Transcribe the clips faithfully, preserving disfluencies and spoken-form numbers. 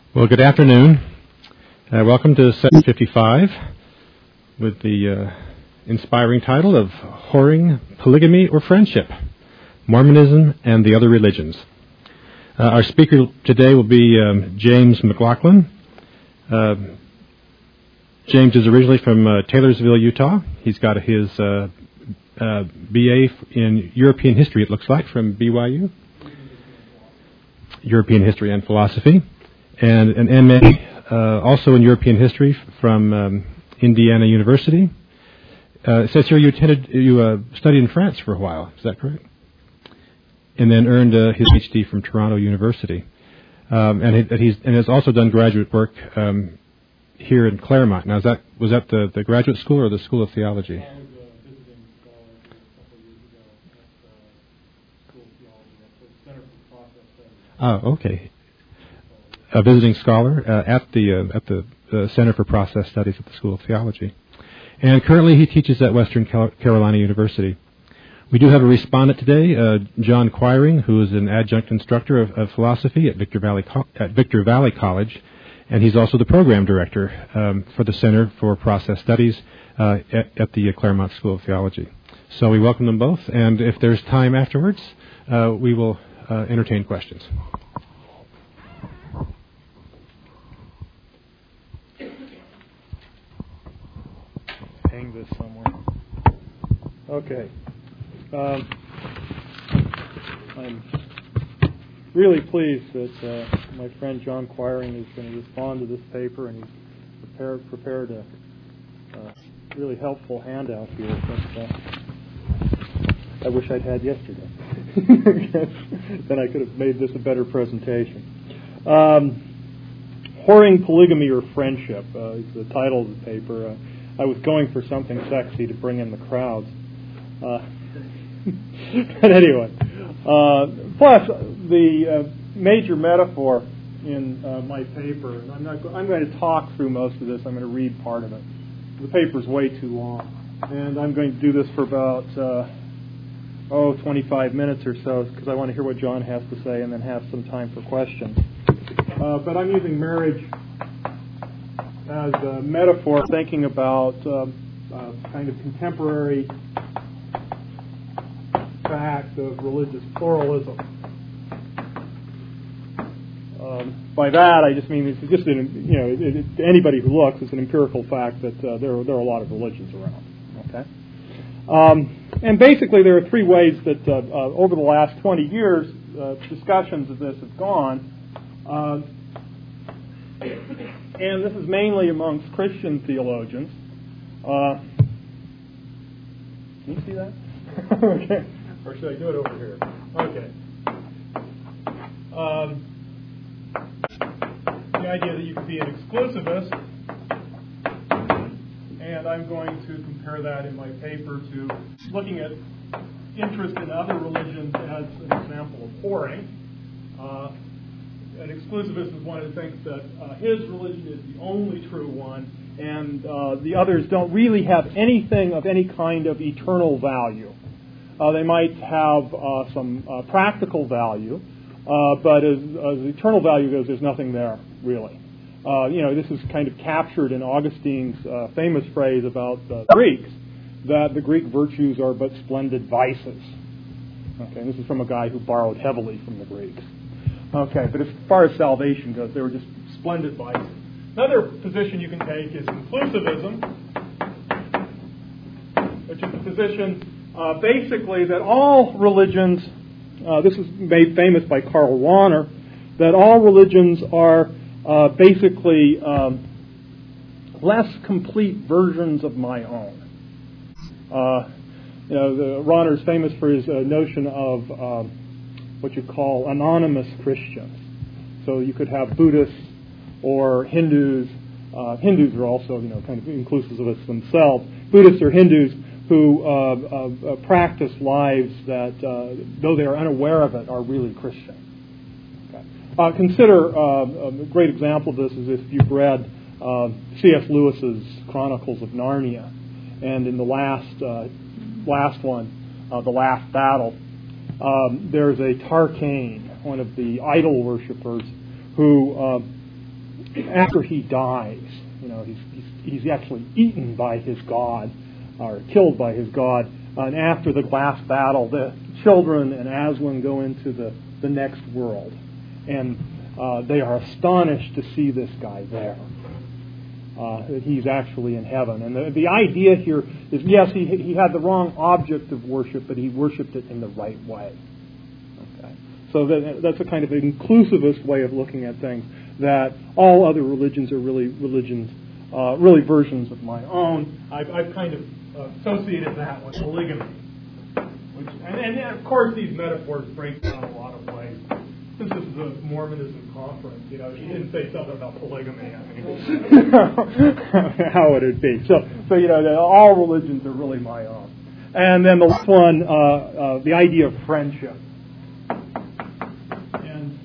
Well, good afternoon. Uh, welcome to seven fifty-five with the uh, inspiring title of Whoring, Polygamy, or Friendship, Mormonism and the Other Religions. Uh, our speaker today will be um, James McLaughlin. Uh, James is originally from uh, Taylorsville, Utah. He's got his uh, uh, B A in European History, it looks like, from B Y U. European History and Philosophy. And an M A uh, also in European History from um, Indiana University. Uh, it says here you attended, you uh, studied in France for a while. Is that correct? And then earned uh, his P H D from Toronto University. Um, and, he, he's and has also done graduate work um, here in Claremont. Now, is that was that the, the graduate school or the School of Theology? I was a visiting scholar a couple of years ago at the School of Theology at the Center for Process Studies. Oh, okay. A visiting scholar uh, at the uh, at the uh, Center for Process Studies at the School of Theology, and currently he teaches at Western Carolina University. We do have a respondent today, uh, John Quiring, who is an adjunct instructor of, of philosophy at Victor Valley Co- at Victor Valley College, and he's also the program director um, for the Center for Process Studies uh, at, at the Claremont School of Theology. So we welcome them both, and if there's time afterwards, uh, we will uh, entertain questions. Hang this somewhere. Okay. Um, I'm really pleased that uh, my friend John Quiring is going to respond to this paper, and he's prepared, prepared a uh, really helpful handout here that uh, I wish I'd had yesterday. Then I could have made this a better presentation. Um, Whoring, Polygamy, or Friendship uh, is the title of the paper. Uh, I was going for something sexy to bring in the crowds. Uh, but anyway, uh, plus the uh, major metaphor in uh, my paper, and I'm not. Go- I'm going to talk through most of this. I'm going to read part of it. The paper's way too long, and I'm going to do this for about uh, oh, twenty-five minutes or so, because I want to hear what John has to say, and then have some time for questions. Uh, but I'm using marriage as a metaphor, thinking about uh, uh, kind of contemporary fact of religious pluralism. Um, by that, I just mean it's just an, you know it, it, to anybody who looks, it's an empirical fact that uh, there are, there are a lot of religions around. Okay, um, and basically there are three ways that uh, uh, over the last twenty years uh, discussions of this have gone. Uh, And this is mainly amongst Christian theologians. Uh, can you see that? Okay. Or should I do it over here? Okay. Um, the idea that you can be an exclusivist, and I'm going to compare that in my paper to looking at interest in other religions as an example of whoring. Uh, An exclusivist is one who thinks that uh, his religion is the only true one, and uh, the others don't really have anything of any kind of eternal value. Uh, they might have uh, some uh, practical value, uh, but as, as eternal value goes, there's nothing there, really. Uh, you know, this is kind of captured in Augustine's uh, famous phrase about the Greeks, that the Greek virtues are but splendid vices. Okay, this is from a guy who borrowed heavily from the Greeks. Okay, but as far as salvation goes, they were just splendid vices. Another position you can take is inclusivism, which is the position uh, basically that all religions, uh, this is made famous by Karl Rahner, that all religions are uh, basically um, less complete versions of my own. Uh, you know, the, Rahner's famous for his uh, notion of um, what you call anonymous Christians. So you could have Buddhists or Hindus. Uh, Hindus are also, you know, kind of inclusivists themselves. Buddhists or Hindus who uh, uh, practice lives that, uh, though they are unaware of it, are really Christian. Okay. Uh, consider uh, a great example of this is if you've read uh, C S Lewis's Chronicles of Narnia, and in the last uh, last one, uh, The Last Battle. Um, there's a Tarkane, one of the idol worshippers, who uh, after he dies, you know, he's, he's, he's actually eaten by his god, or killed by his god, and after the last battle, the children and Aslan go into the, the next world. And uh, they are astonished to see this guy there. Uh, he's actually in heaven. And the, the idea here is, yes, he, he had the wrong object of worship, but he worshipped it in the right way. Okay. So that, that's a kind of inclusivist way of looking at things, that all other religions are really religions, uh, really versions of my own. I've, I've kind of associated that with polygamy. Which, and, and of course these metaphors break down a lot of ways. Since this is a Mormonism conference, you know, she didn't say something about polygamy. I mean, how would it be? So, so you know, all religions are really my own. And then the last one, uh, uh, the idea of friendship. And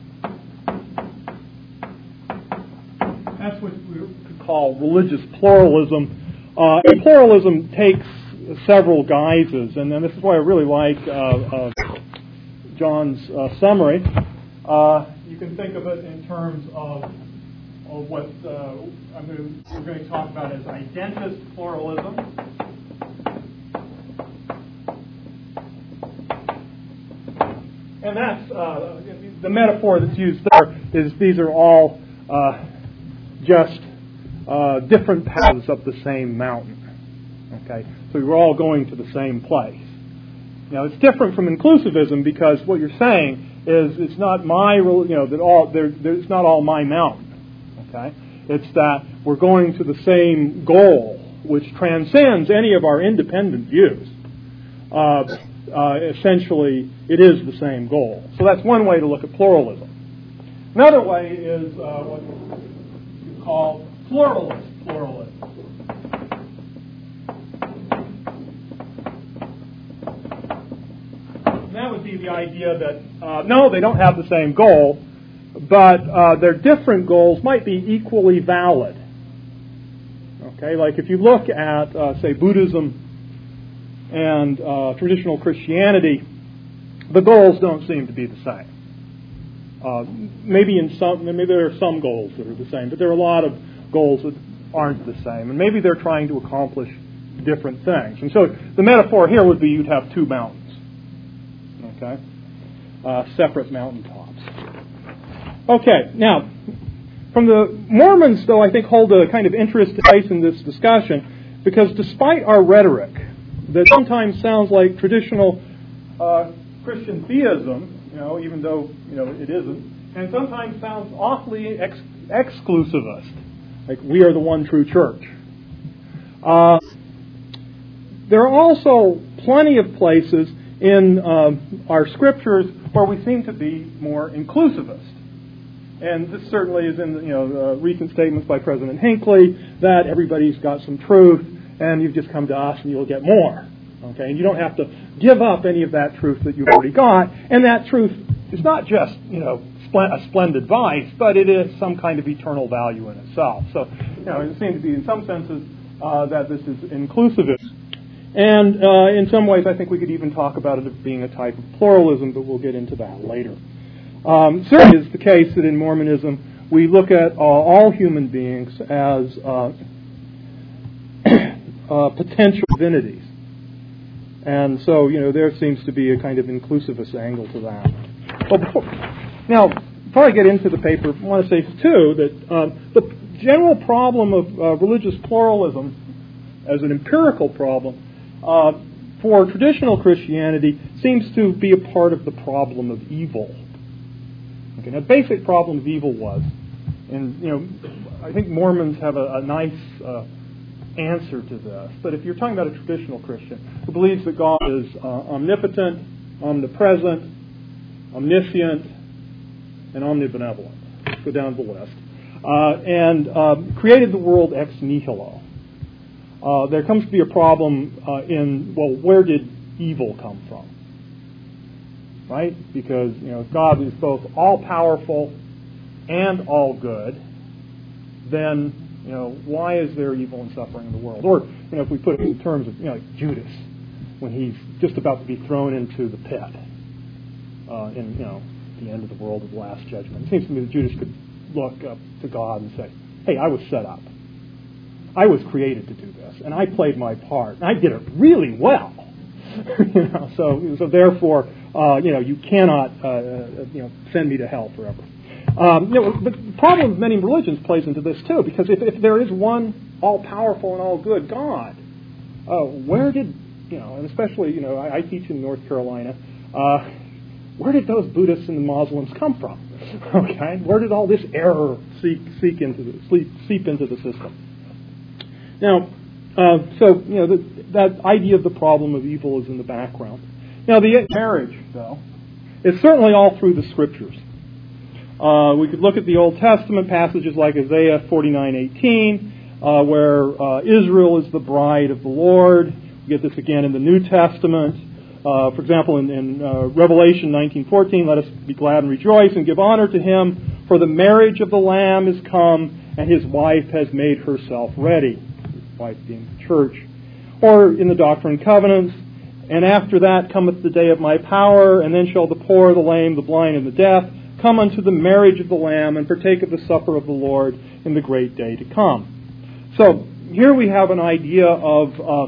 that's what we could call religious pluralism. Uh, and pluralism takes several guises, and then this is why I really like uh, uh, John's uh, summary. Uh, you can think of it in terms of, of what uh, I'm going to, we're going to talk about as identist pluralism. And that's uh, the metaphor that's used there is these are all uh, just uh, different paths up the same mountain. Okay, so we're all going to the same place. Now it's different from inclusivism because what you're saying is it's not my, you know, that all there, it's not all my mountain. Okay, it's that we're going to the same goal, which transcends any of our independent views. Uh, uh, essentially, it is the same goal. So that's one way to look at pluralism. Another way is uh, what you call pluralist pluralism. That would be the idea that, uh, no, they don't have the same goal, but uh, their different goals might be equally valid. Okay, like if you look at, uh, say, Buddhism and uh, traditional Christianity, the goals don't seem to be the same. Uh, maybe in some, maybe there are some goals that are the same, but there are a lot of goals that aren't the same, and maybe they're trying to accomplish different things. And so the metaphor here would be you'd have two mountains. Okay, uh, separate mountaintops. Okay, now, from the Mormons, though, I think hold a kind of interesting place in this discussion, because despite our rhetoric that sometimes sounds like traditional uh, Christian theism, you know, even though you know it isn't, and sometimes sounds awfully ex- exclusivist, like we are the one true church. Uh, there are also plenty of places in uh, our scriptures where we seem to be more inclusivist. And this certainly is in you know uh, recent statements by President Hinckley that everybody's got some truth and you've just come to us and you'll get more. Okay, and you don't have to give up any of that truth that you've already got. And that truth is not just you know a splendid vice, but it is some kind of eternal value in itself. So you know it seems to be in some senses uh, that this is inclusivist. And uh, in some ways, I think we could even talk about it as being a type of pluralism, but we'll get into that later. Um, certainly, it's the case that in Mormonism, we look at uh, all human beings as uh, uh, potential divinities. And so, you know, there seems to be a kind of inclusivist angle to that. Well, before, now, before I get into the paper, I want to say, too, that um, the general problem of uh, religious pluralism as an empirical problem Uh, for traditional Christianity seems to be a part of the problem of evil. Okay, now, the basic problem of evil was, and you know, I think Mormons have a, a nice uh, answer to this. But if you're talking about a traditional Christian who believes that God is uh, omnipotent, omnipresent, omniscient, and omnibenevolent, let's go down the list, uh, and um, created the world ex nihilo. Uh, there comes to be a problem uh, in, well, where did evil come from? Right? Because, you know, if God is both all-powerful and all-good, then, you know, why is there evil and suffering in the world? Or, you know, if we put it in terms of, you know, like Judas, when he's just about to be thrown into the pit uh, in, you know, the end of the world of the Last Judgment. It seems to me that Judas could look up to God and say, hey, I was set up. I was created to do this, and I played my part, and I did it really well. you know, so, so therefore, uh, you know, you cannot, uh, you know, send me to hell forever. Um, you know, but the problem with many religions plays into this too, because if, if there is one all-powerful and all-good God, uh, where did, you know, and especially, you know, I, I teach in North Carolina, uh, where did those Buddhists and the Muslims come from? Okay, where did all this error seek, seek into the, seep, seep into the system? Now, uh, so, you know, the, that idea of the problem of evil is in the background. Now, the marriage, though, is certainly all through the Scriptures. Uh, we could look at the Old Testament passages like Isaiah forty-nine eighteen, uh, where uh, Israel is the bride of the Lord. We get this again in the New Testament. Uh, for example, in, in uh, Revelation nineteen fourteen, let us be glad and rejoice and give honor to him, for the marriage of the Lamb is come, and his wife has made herself ready. His wife being the church. Or in the Doctrine and Covenants, and after that cometh the day of my power, and then shall the poor, the lame, the blind, and the deaf come unto the marriage of the Lamb, and partake of the supper of the Lord in the great day to come. So here we have an idea of uh,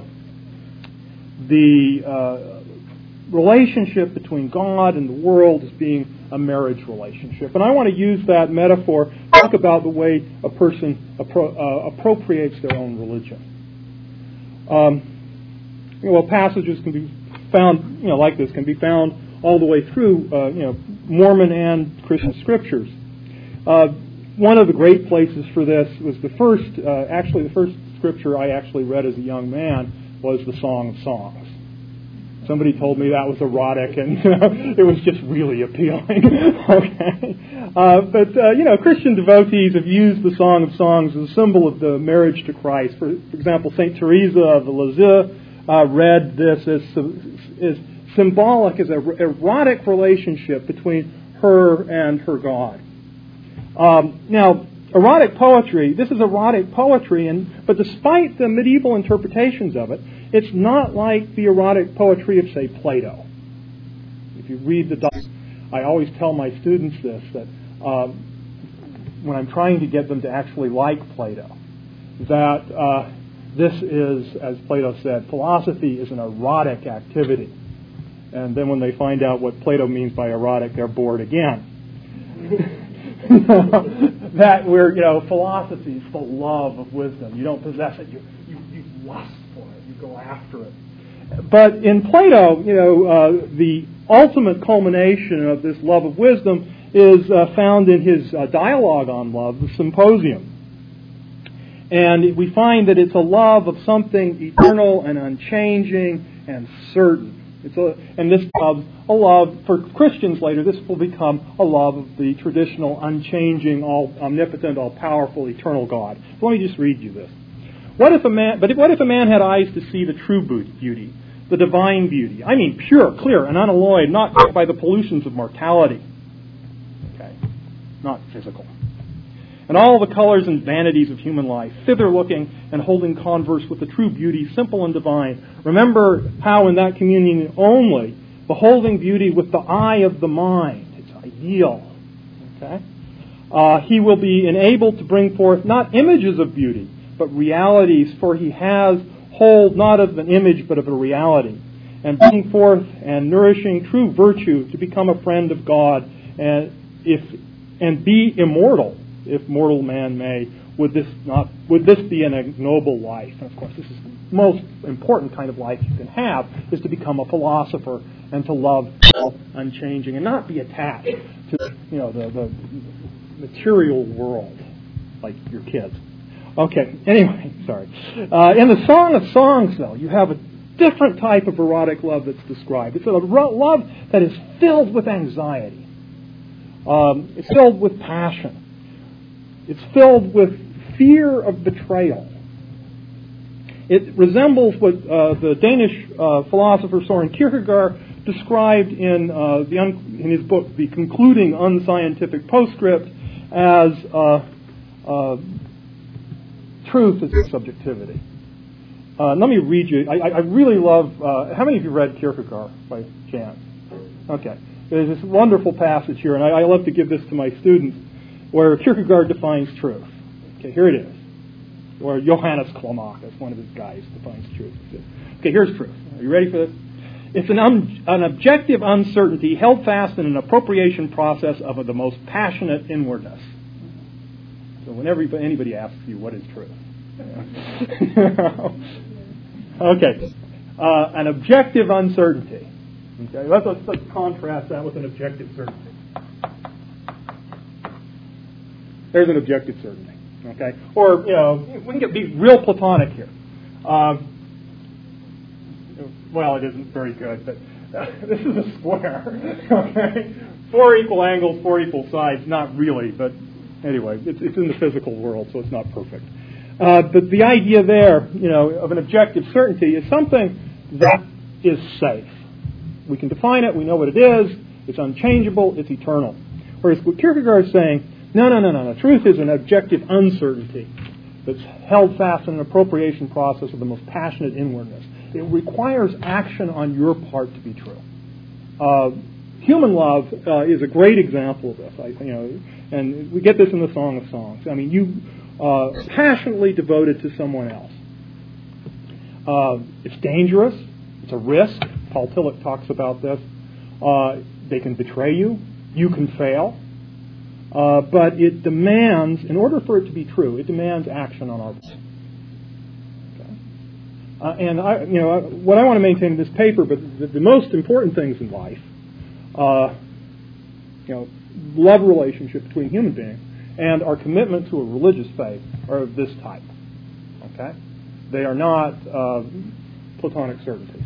the uh, relationship between God and the world as being a marriage relationship. And I want to use that metaphor to talk about the way a person appro- uh, appropriates their own religion. Um, you know, well, passages can be found, you know, like this, can be found all the way through, uh, you know, Mormon and Christian scriptures. Uh, one of the great places for this was the first, uh, actually the first scripture I actually read as a young man was the Song of Songs. Somebody told me that was erotic, and you know, it was just really appealing. okay, uh, but uh, you know, Christian devotees have used the Song of Songs as a symbol of the marriage to Christ. For, for example, Saint Teresa of Lisieux uh, read this as, as symbolic as an erotic relationship between her and her God. Um, now, erotic poetry, this is erotic poetry, and but despite the medieval interpretations of it, it's not like the erotic poetry of, say, Plato. If you read the doc- I always tell my students this, that um, when I'm trying to get them to actually like Plato, that uh, this is, as Plato said, philosophy is an erotic activity. And then when they find out what Plato means by erotic, they're bored again. that we're, you know, philosophy is the love of wisdom. You don't possess it. You, you, you lust for it. You go after it. But in Plato, you know, uh, the ultimate culmination of this love of wisdom is uh, found in his uh, dialogue on love, the Symposium. And we find that it's a love of something eternal and unchanging and certain. It's a, and this becomes a love, for Christians later, this will become a love of the traditional, unchanging, all omnipotent, all-powerful, eternal God. So let me just read you this. What if a man, but if, what if a man had eyes to see the true beauty, the divine beauty? I mean pure, clear, and unalloyed, not caught by the pollutions of mortality. Okay, not physical. And all the colors and vanities of human life, thither looking and holding converse with the true beauty, simple and divine. Remember how in that communion only, beholding beauty with the eye of the mind, it's ideal, okay? Uh, he will be enabled to bring forth not images of beauty, but realities, for he has hold not of an image, but of a reality. And bringing forth and nourishing true virtue to become a friend of God, and if and be immortal, if mortal man may, would this not would this be an ignoble life? And of course, this is the most important kind of life you can have, is to become a philosopher and to love unchanging and not be attached to, you know, the, the material world like your kids. Okay. Anyway, sorry. Uh, in the Song of Songs, though, you have a different type of erotic love that's described. It's a love that is filled with anxiety. Um, it's filled with passion. It's filled with fear of betrayal. It resembles what uh, the Danish uh, philosopher Soren Kierkegaard described in uh, the un- in his book, The Concluding Unscientific Postscript, as uh, uh, truth is subjectivity. Uh, let me read you. I, I really love. Uh, how many of you read Kierkegaard by chance? Okay. There's this wonderful passage here, and I, I love to give this to my students, where Kierkegaard defines truth. Okay, here it is. Or Johannes Climacus, one of his guys, defines truth. Okay, here's truth. Are you ready for this? It's an, um, an objective uncertainty held fast in an appropriation process of a, the most passionate inwardness. So whenever anybody asks you, what is truth? Okay. Uh, an objective uncertainty. Okay, let's, let's, let's contrast that with an objective certainty. There's an objective certainty. Okay, or you know, we can get, be real Platonic here. Um, well, it isn't very good, but uh, this is a square. Okay, four equal angles, four equal sides. Not really, but anyway, it's, it's in the physical world, so it's not perfect. Uh, but the idea there, you know, of an objective certainty is something that is safe. We can define it. We know what it is. It's unchangeable. It's eternal. Whereas what Kierkegaard is saying, no, no, no, no, no. Truth is an objective uncertainty that's held fast in an appropriation process of the most passionate inwardness. It requires action on your part to be true. Uh, human love uh, is a great example of this. I, you know, and we get this in the Song of Songs. I mean, you uh, passionately devoted to someone else. Uh, it's dangerous. It's a risk. Paul Tillich talks about this. Uh, they can betray you. You can fail. Uh, but it demands, in order for it to be true, it demands action on our part. Okay? Uh, and I, you know, what I want to maintain in this paper, but the, the most important things in life, uh, you know, love relationship between human beings and our commitment to a religious faith are of this type. Okay, they are not uh, Platonic certainties.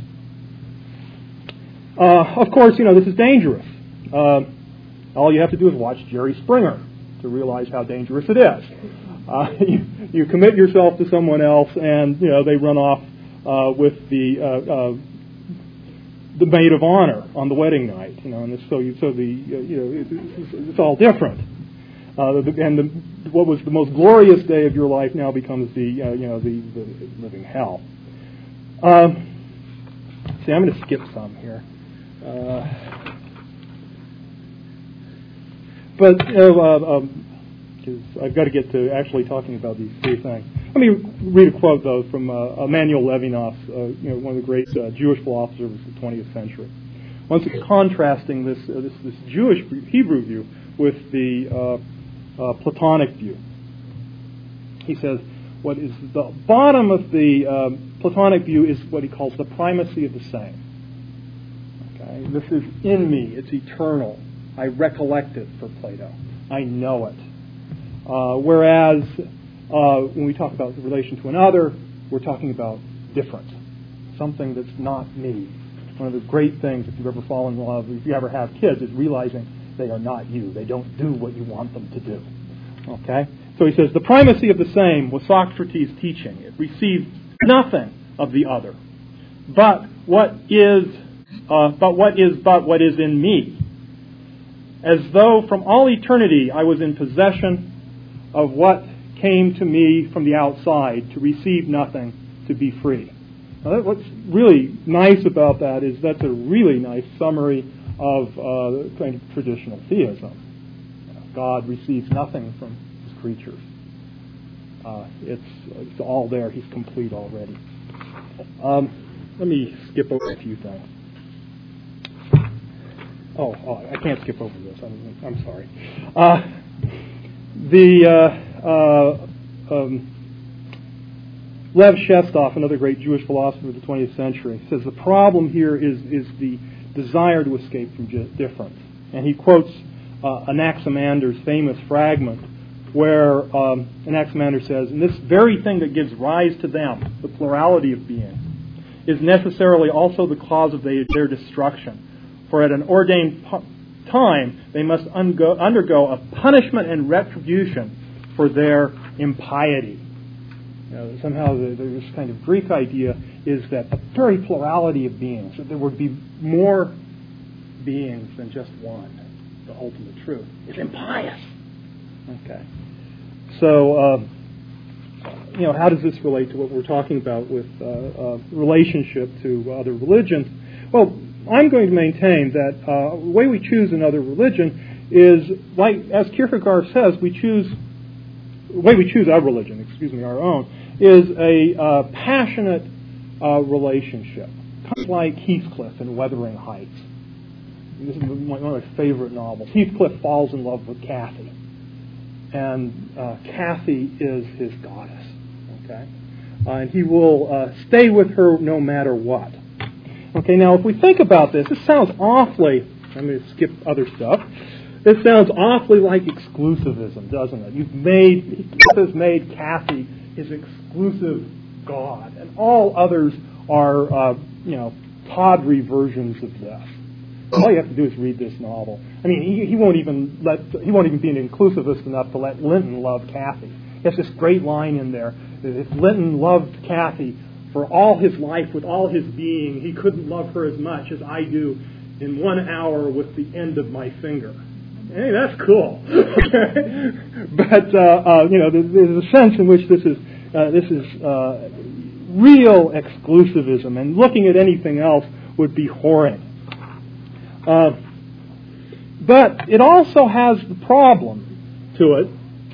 Uh, of course, you know this is dangerous. Uh, All you have to do is watch Jerry Springer to realize how dangerous it is. Uh, you, you commit yourself to someone else, and you know they run off uh, with the uh, uh, the maid of honor on the wedding night. You know, and so you, so the uh, you know it, it's, it's all different. Uh, the, and the, what was the most glorious day of your life now becomes the uh, you know the, the living hell. Um, see, I'm going to skip some here. Uh, But you know, uh, um, I've got to get to actually talking about these three things. Let me read a quote, though, from uh, Emanuel Levinas, uh, you know, one of the great uh, Jewish philosophers of the twentieth century. Once again, contrasting this, uh, this this Jewish Hebrew view with the uh, uh, Platonic view. He says, what is the bottom of the um, Platonic view is what he calls the primacy of the same. Okay, this is in me; it's eternal. I recollect it for Plato. I know it. Uh, whereas uh, when we talk about the relation to another, we're talking about different, something that's not me. One of the great things, if you ever fall in love, if you ever have kids, is realizing they are not you. They don't do what you want them to do. Okay? So he says, the primacy of the same was Socrates' teaching. It received nothing of the other. But what is, uh, but what is, but what is in me? As though from all eternity I was in possession of what came to me from the outside, to receive nothing, to be free. Now, that, what's really nice about that is that's a really nice summary of uh, kind of traditional theism. God receives nothing from his creatures. Uh, it's, it's all there. He's complete already. Um, let me skip over a few things. Oh, oh, I can't skip over this. I'm, I'm sorry. Uh, the uh, uh, um, Lev Shestov, another great Jewish philosopher of the twentieth century, says the problem here is is the desire to escape from difference. And he quotes uh, Anaximander's famous fragment where um, Anaximander says, and this very thing that gives rise to them, the plurality of beings, is necessarily also the cause of they, their destruction. For at an ordained pu- time, they must ungo- undergo a punishment and retribution for their impiety. You know, somehow the, this kind of Greek idea is that a very plurality of beings, that there would be more beings than just one, the ultimate truth, is impious. Okay. So, uh, you know, how does this relate to what we're talking about with uh, uh, relationship to other religions? Well, I'm going to maintain that uh, the way we choose another religion is, like as Kierkegaard says, we choose, the way we choose our religion, excuse me, our own, is a uh, passionate uh, relationship. Kind of like Heathcliff in Wuthering Heights. This is one of my favorite novels. Heathcliff falls in love with Cathy. And uh, Cathy is his goddess. Okay? Uh, and he will uh, stay with her no matter what. Okay, now if we think about this, this sounds awfully, I'm going to skip other stuff. This sounds awfully like exclusivism, doesn't it? You've made, Heathcliff has made Cathy his exclusive god. And all others are, uh, you know, tawdry versions of this. All you have to do is read this novel. I mean, he, he won't even let he won't even be an inclusivist enough to let Linton love Cathy. He has this great line in there that if Linton loved Cathy for all his life, with all his being, he couldn't love her as much as I do in one hour with the end of my finger. Hey, that's cool. But uh, uh, you know, there's a sense in which this is uh, this is uh, real exclusivism, and looking at anything else would be whoring. Uh, but it also has the problem to it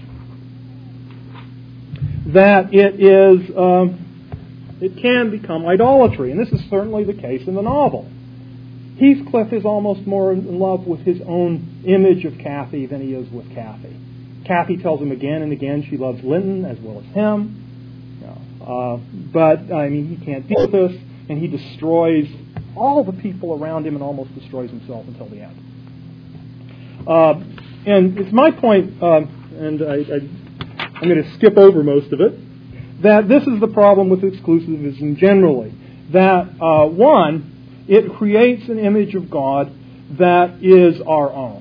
that it is um, it can become idolatry, and this is certainly the case in the novel. Heathcliff is almost more in love with his own image of Cathy than he is with Cathy. Cathy tells him again and again she loves Linton as well as him. You know, uh, but, I mean, he can't deal with this, and he destroys all the people around him and almost destroys himself until the end. Uh, and it's my point, uh, and I, I, I'm going to skip over most of it, that this is the problem with exclusivism generally. That, uh, one, it creates an image of God that is our own.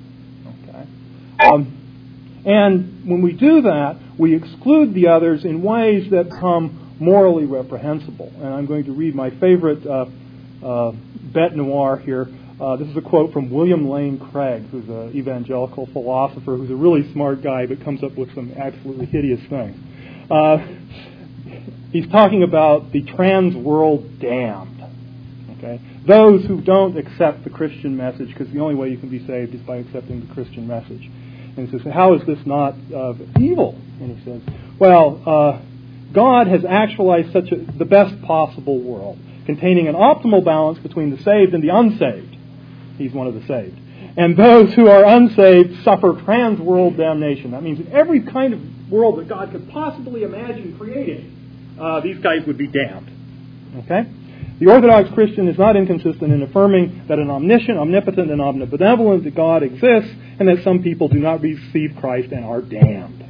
Okay? Um, and when we do that, we exclude the others in ways that become morally reprehensible. And I'm going to read my favorite uh, uh, bête noire here. Uh, this is a quote from William Lane Craig, who's an evangelical philosopher who's a really smart guy but comes up with some absolutely hideous things. Uh, he's talking about the trans world damned. Okay? Those who don't accept the Christian message, because the only way you can be saved is by accepting the Christian message. And he says, how is this not uh, evil? And he says, well, uh, God has actualized such a, the best possible world, containing an optimal balance between the saved and the unsaved. He's one of the saved. And those who are unsaved suffer trans-world damnation. That means in every kind of world that God could possibly imagine creating, uh, these guys would be damned. Okay? The Orthodox Christian is not inconsistent in affirming that an omniscient, omnipotent, and omnibenevolent God exists, and that some people do not receive Christ and are damned.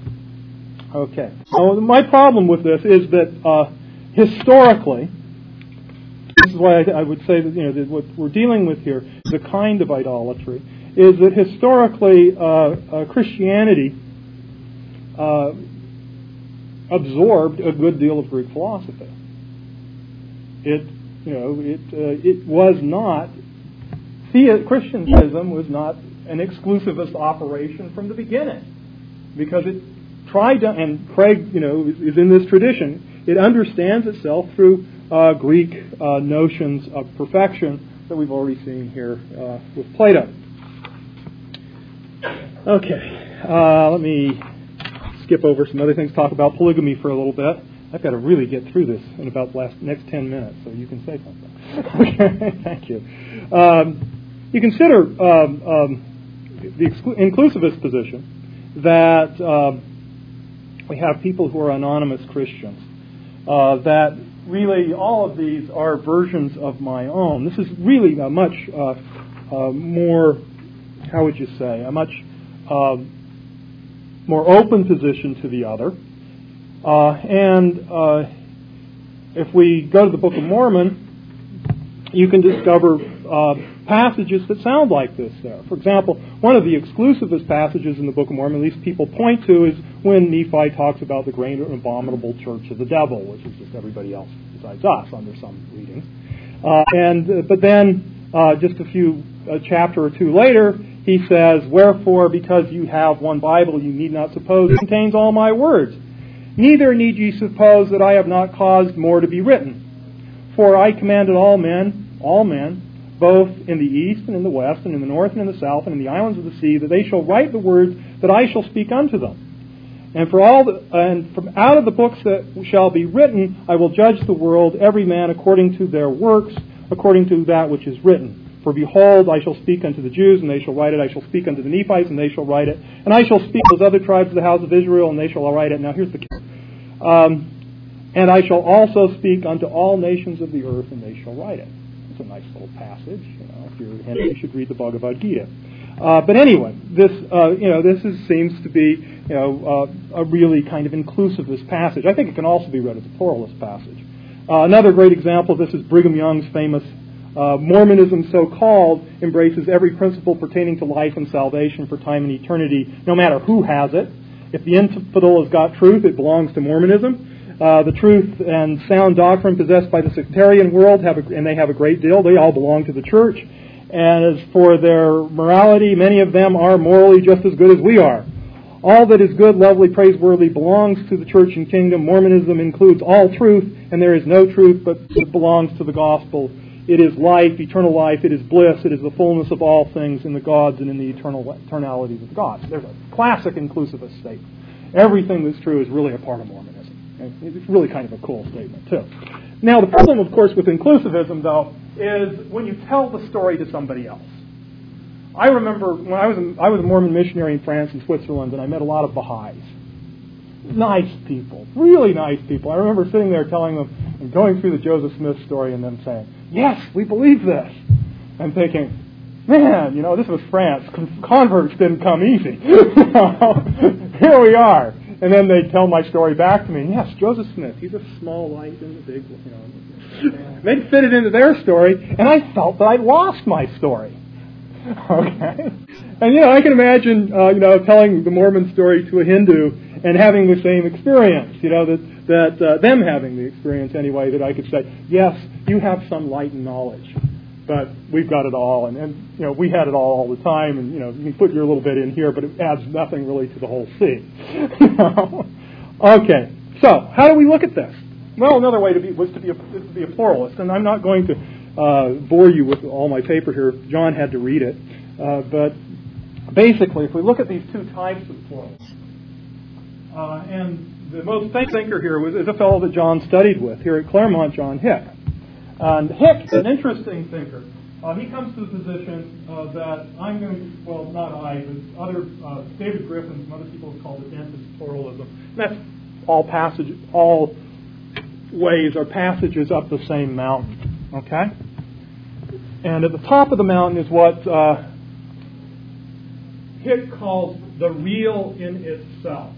Okay. So my problem with this is that uh, historically, this is why I, I would say that, you know, that what we're dealing with here is a kind of idolatry, is that historically uh, uh, Christianity uh, absorbed a good deal of Greek philosophy. It, you know, it uh, it was not, the, Christianism was not an exclusivist operation from the beginning, because it tried to, and Craig, you know, is, is in this tradition. It understands itself through uh, Greek uh, notions of perfection that we've already seen here uh, with Plato. Okay, uh, let me skip over some other things. Talk about polygamy for a little bit. I've got to really get through this in about the last, next ten minutes, so you can say something. Okay, thank you. Um, you consider um, um, the exclu- inclusivist position that um, we have people who are anonymous Christians, uh, that really all of these are versions of my own. This is really a much uh, uh, more, how would you say, a much uh, more open position to the other. Uh, and uh, if we go to the Book of Mormon, you can discover uh, passages that sound like this there. For example, one of the exclusivist passages in the Book of Mormon, at least people point to, is when Nephi talks about the great and abominable church of the devil, which is just everybody else besides us under some readings. Uh, and uh, But then, uh, just a few, a chapter or two later, he says, wherefore, because you have one Bible, you need not suppose it contains all my words. Neither need ye suppose that I have not caused more to be written. For I commanded all men, all men, both in the east and in the west, and in the north and in the south, and in the islands of the sea, that they shall write the words that I shall speak unto them. And for all, the, and from out of the books that shall be written, I will judge the world, every man according to their works, according to that which is written. For behold, I shall speak unto the Jews, and they shall write it. I shall speak unto the Nephites, and they shall write it. And I shall speak to those other tribes of the house of Israel, and they shall write it. Now here's the key. Um, and I shall also speak unto all nations of the earth, and they shall write it. It's a nice little passage. You know, if you're Hindu, you should read the Bhagavad Gita. Uh, but anyway, this uh, you know this is, seems to be you know uh, a really kind of inclusivist passage. I think it can also be read as a pluralist passage. Uh, another great example of this is Brigham Young's famous uh, Mormonism, so-called, embraces every principle pertaining to life and salvation for time and eternity, no matter who has it. If the infidel has got truth, it belongs to Mormonism. Uh, the truth and sound doctrine possessed by the sectarian world, have a, and they have a great deal, they all belong to the church. And as for their morality, many of them are morally just as good as we are. All that is good, lovely, praiseworthy belongs to the church and kingdom. Mormonism includes all truth, and there is no truth but it belongs to the gospel. It is life, eternal life. It is bliss. It is the fullness of all things in the gods and in the eternal eternalities of God. There's a classic inclusivist statement. Everything that's true is really a part of Mormonism. And it's really kind of a cool statement, too. Now, the problem, of course, with inclusivism, though, is when you tell the story to somebody else. I remember when I was a, I was a Mormon missionary in France and Switzerland, and I met a lot of Baha'is. Nice people, really nice people. I remember sitting there telling them and going through the Joseph Smith story and them saying, "Yes, we believe this." I'm thinking, man, you know, this was France. Con- converts didn't come easy. Here we are. And then they tell my story back to me. Yes, Joseph Smith, he's a small light in the big, you know. They'd fit it into their story, and I felt that I'd lost my story. Okay? And, you know, I can imagine, uh, you know, telling the Mormon story to a Hindu and having the same experience, you know, that, that uh, them having the experience anyway, that I could say, yes, you have some light and knowledge, but we've got it all, and, and you know, we had it all all the time, and, you know, you can put your little bit in here, but it adds nothing really to the whole sea. You know? Okay, so how do we look at this? Well, another way to be was to be a, to be a pluralist, and I'm not going to uh, bore you with all my paper here. John had to read it, uh, but basically, if we look at these two types of pluralists, uh, and the most famous thinker here was is a fellow that John studied with here at Claremont, John Hick. And Hick is an interesting thinker. Uh, he comes to the position uh, that I'm going to, well, not I, but other, uh, David Griffin and some other people have called it dentist pluralism. And that's all passage, all ways are passages up the same mountain. Okay? And at the top of the mountain is what uh, Hick calls the real in itself.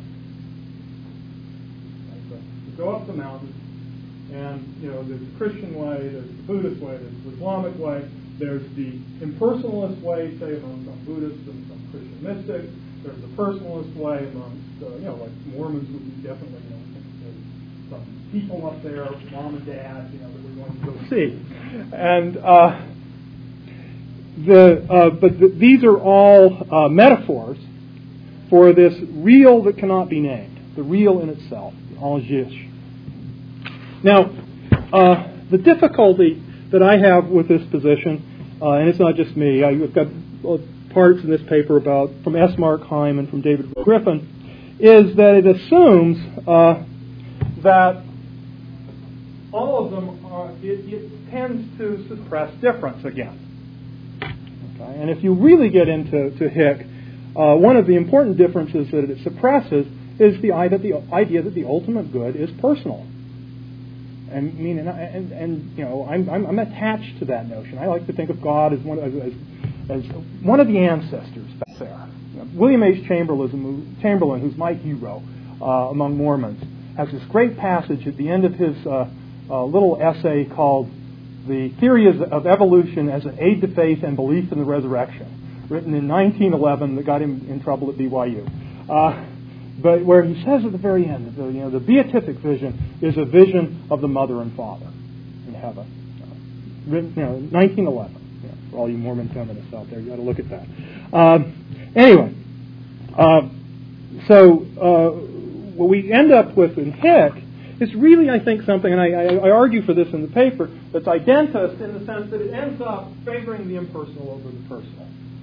You go up the mountain, and, you know, there's the Christian way, there's the Buddhist way, there's the Islamic way, there's the impersonalist way, say, among some Buddhists and some Christian mystics, there's the personalist way amongst, uh, you know, like Mormons would be definitely, you know, there's some people up there, mom and dad, you know, that we're going to go see. And, uh, the, uh, but the, these are all uh, metaphors for this real that cannot be named, the real in itself, the al-jish. Now, uh, the difficulty that I have with this position, uh, and it's not just me, I've got parts in this paper about from S. Mark Hyman and from David Griffin, is that it assumes uh, that all of them are, it, it tends to suppress difference again. Okay? And if you really get into to Hick, uh, one of the important differences that it suppresses is the idea that the, idea that the ultimate good is personal. And, I mean, and, and, and you know, I'm, I'm, I'm attached to that notion. I like to think of God as one, as, as, as one of the ancestors back there. You know, William H. Chamberlain, Chamberlain, who's my hero uh, among Mormons, has this great passage at the end of his uh, uh, little essay called "The Theory of Evolution as an Aid to Faith and Belief in the Resurrection," written in nineteen eleven that got him in trouble at B Y U. Uh, But where he says at the very end, the, you know, the beatific vision is a vision of the mother and father in heaven. Uh, written, you know, nineteen eleven. You know, for all you Mormon feminists out there, you got to look at that. Um, anyway, uh, so uh, what we end up with in Hick It's really, I think, something, and I, I, I argue for this in the paper, that's identist in the sense that it ends up favoring the impersonal over the personal.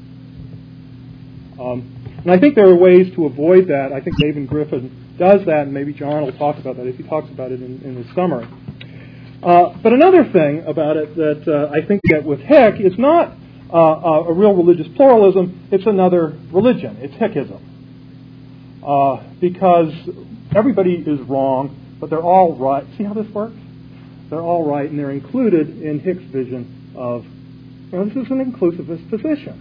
Um, and I think there are ways to avoid that. I think David Griffin does that, and maybe John will talk about that if he talks about it in, in his summary. Uh, but another thing about it that uh, I think that with Hick is not uh, a real religious pluralism, it's another religion. It's Hickism. Uh, because everybody is wrong, but they're all right. See how this works? They're all right, and they're included in Hick's vision of, you know, this is an inclusivist position.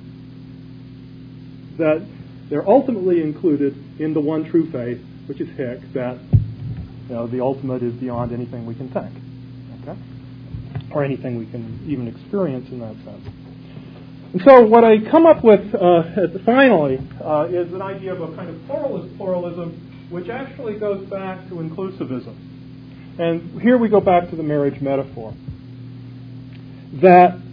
That they're ultimately included in the one true faith, which is Hick, that, you know, the ultimate is beyond anything we can think, okay? Or anything we can even experience in that sense. And so what I come up with uh, at the, finally uh, is an idea of a kind of pluralist pluralism, which actually goes back to inclusivism. And here we go back to the marriage metaphor. That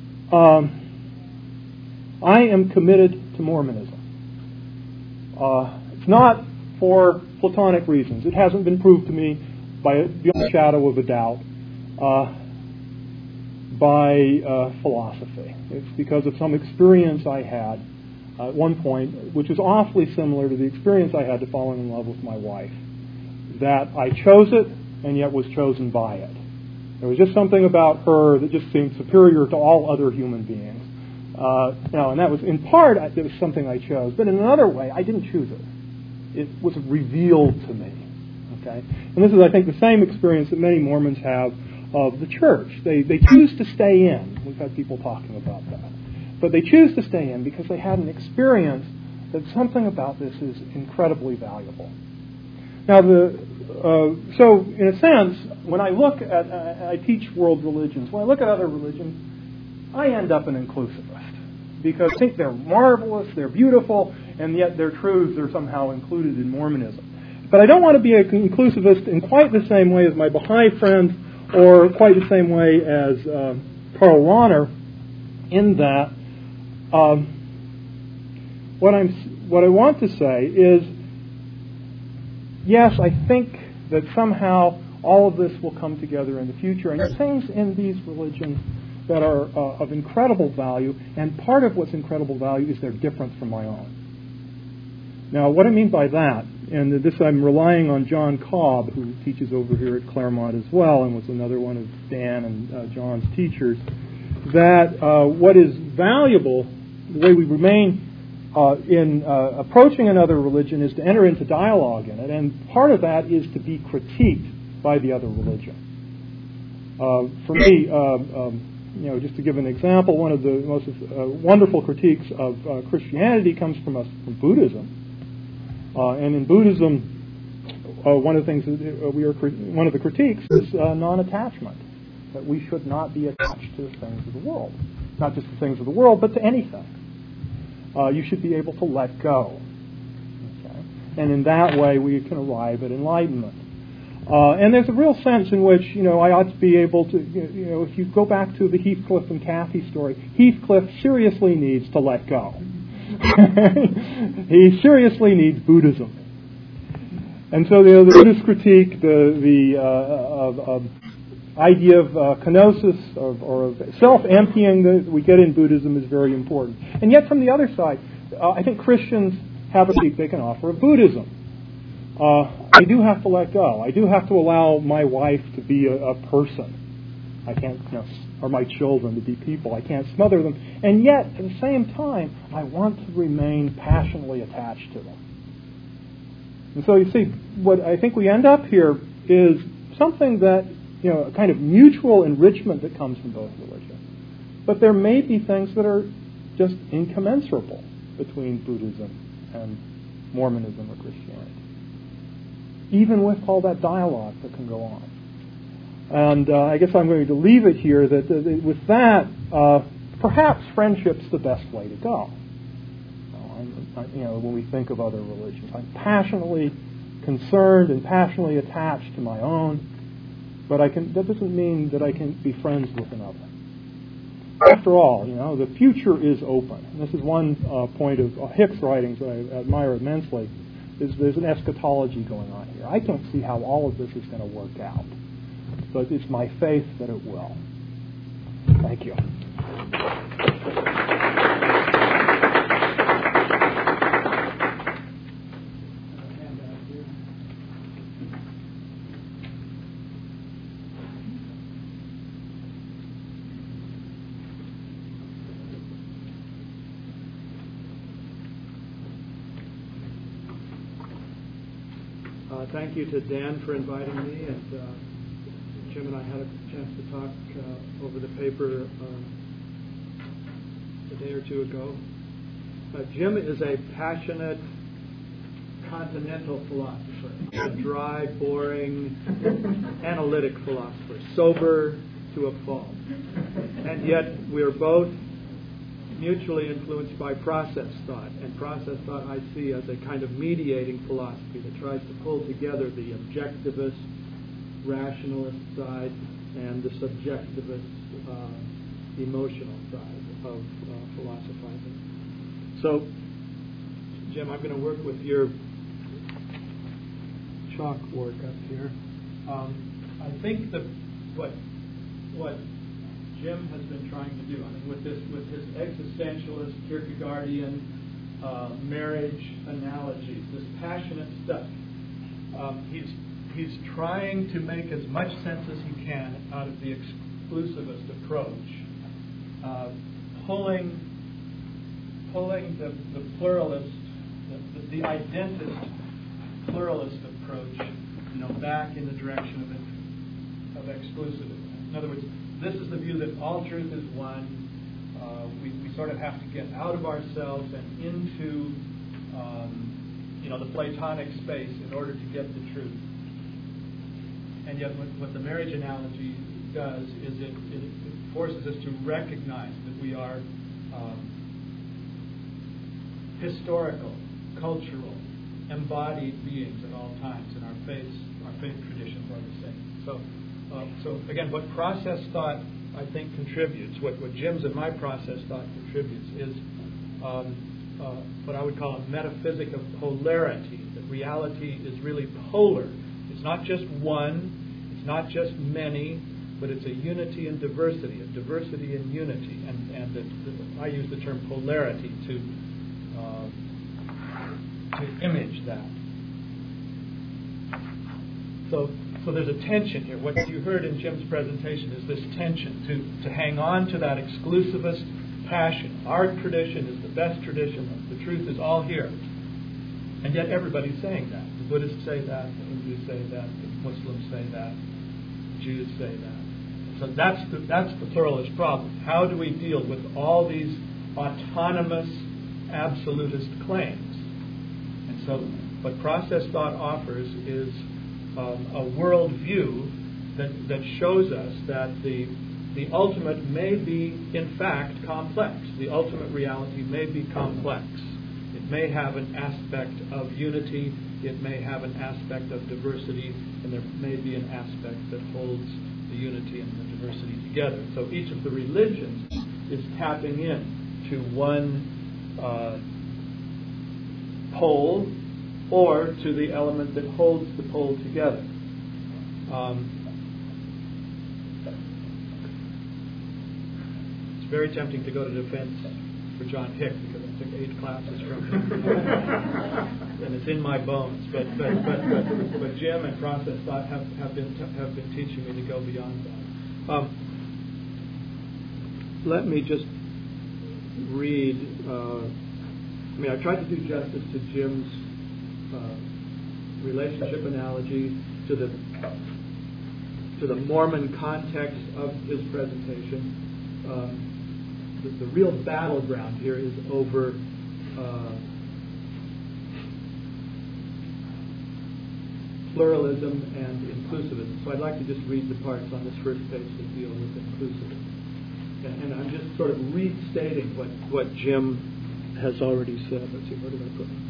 um, I am committed to Mormonism. Uh, it's not for Platonic reasons. It hasn't been proved to me by beyond a shadow of a doubt. Uh, by uh, philosophy. It's because of some experience I had uh, at one point, which was awfully similar to the experience I had to falling in love with my wife, that I chose it and yet was chosen by it. There was just something about her that just seemed superior to all other human beings. Uh, you know, and that was, in part, it was something I chose, but in another way, I didn't choose it. It was revealed to me. Okay? And this is, I think, the same experience that many Mormons have of the church. They they choose to stay in. We've had people talking about that. But they choose to stay in because they had an experience that something about this is incredibly valuable. Now, the uh, so in a sense, when I look at, uh, I teach world religions, when I look at other religions, I end up an inclusivist. Because I think they're marvelous, they're beautiful, and yet their truths are somehow included in Mormonism. But I don't want to be an inclusivist in quite the same way as my Baha'i friends, or quite the same way as uh, Karl Rahner, in that um, what I'm what I want to say is, yes, I think that somehow all of this will come together in the future, and there are things in these religions that are uh, of incredible value, and part of what's incredible value is they're different from my own. Now, what I mean by that, and this I'm relying on John Cobb, who teaches over here at Claremont as well, and was another one of Dan and uh, John's teachers, that uh, what is valuable, the way we remain uh, in uh, approaching another religion, is to enter into dialogue in it, and part of that is to be critiqued by the other religion. Uh, for me, uh, um, you know, just to give an example, one of the most uh, wonderful critiques of uh, Christianity comes from us from Buddhism. Uh, and in Buddhism, uh, one of the things that we are one of the critiques is uh, non-attachment. That we should not be attached to the things of the world, not just the things of the world, but to anything. Uh, you should be able to let go, okay? And in that way, we can arrive at enlightenment. Uh, and there's a real sense in which, you know, I ought to be able to, you know, if you go back to the Heathcliff and Cathy story, Heathcliff seriously needs to let go. He seriously needs Buddhism. And so the, the Buddhist critique, the, the uh, of, of idea of uh, kenosis, of, or of self-emptying that we get in Buddhism is very important. And yet from the other side, uh, I think Christians have a critique they can offer of Buddhism. Uh, I do have to let go. I do have to allow my wife to be a, a person. I can't, you know, or my children to be people. I can't smother them. And yet, at the same time, I want to remain passionately attached to them. And so you see, what I think we end up here is something that, you know, a kind of mutual enrichment that comes from both religions. But there may be things that are just incommensurable between Buddhism and Mormonism or Christianity, even with all that dialogue that can go on. And uh, I guess I'm going to leave it here that, that, that with that, uh, perhaps friendship's the best way to go. I, you know, when we think of other religions, I'm passionately concerned and passionately attached to my own, but I can. That doesn't mean that I can be friends with another. After all, you know, the future is open. And this is one uh, point of uh, Hick's writings that I admire immensely. is there's an eschatology going on here. I can't see how all of this is going to work out, but it's my faith that it will. Thank you. Uh, thank you to Dan for inviting me, and uh, Jim and I had a chance to talk uh, over the paper uh, a day or two ago. Uh, Jim is a passionate continental philosopher, a dry, boring, analytic philosopher, sober to a fault. And yet we're both mutually influenced by process thought, and process thought I see as a kind of mediating philosophy that tries to pull together the objectivist, rationalist side and the subjectivist, uh, emotional side of uh, philosophizing. So, Jim, I'm going to work with your chalk work up here. Um, I think that what what Jim has been trying to do, I mean, with this, with his existentialist, Kierkegaardian uh, marriage analogies, this passionate stuff, um, he's he's trying to make as much sense as he can out of the exclusivist approach, uh, pulling pulling the, the pluralist, the, the, the identist pluralist approach, you know, back in the direction of of exclusivism. In other words, this is the view that all truth is one. Uh, we, we sort of have to get out of ourselves and into, um, you know, the Platonic space in order to get the truth. And yet, what, what the marriage analogy does is it, it, it forces us to recognize that we are um, historical, cultural, embodied beings at all times, and our faiths, our faith traditions are the same. So. Uh, so again, what process thought I think contributes, what, what Jim's and my process thought contributes, is um, uh, what I would call a metaphysic of polarity. That reality is really polar. It's not just one, it's not just many, but it's a unity and diversity, a diversity and unity. And, and the, the, I use the term polarity to uh, to image that. So. So there's a tension here. What you heard in Jim's presentation is this tension to, to hang on to that exclusivist passion. Our tradition is the best tradition. The truth is all here. And yet everybody's saying that. The Buddhists say that. The Hindus say that. The Muslims say that. The Jews say that. So that's the, that's the pluralist problem. How do we deal with all these autonomous, absolutist claims? And so what process thought offers is Um, a worldview that, that shows us that the the ultimate may be, in fact, complex. The ultimate reality may be complex. It may have an aspect of unity. It may have an aspect of diversity, and there may be an aspect that holds the unity and the diversity together. So each of the religions is tapping in to one uh, pole, or to the element that holds the pole together. Um, it's very tempting to go to defense for John Hick because I took eight classes from him, and it's in my bones. But but but but, but Jim and process thought have, have been have been teaching me to go beyond that. Um, let me just read. Uh, I mean, I tried to do justice to Jim's Uh, relationship analogy to the to the Mormon context of his presentation. Um, the, the real battleground here is over uh, pluralism and inclusivism. So I'd like to just read the parts on this first page that deal with inclusivism, and, and I'm just sort of restating what what Jim has already said. Let's see, where did I put it?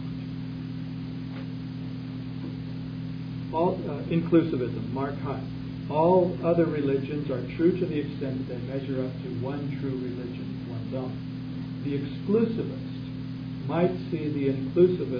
All uh, inclusivism, Mark Hyde. All other religions are true to the extent that they measure up to one true religion, one's own. The exclusivist might see the inclusivist's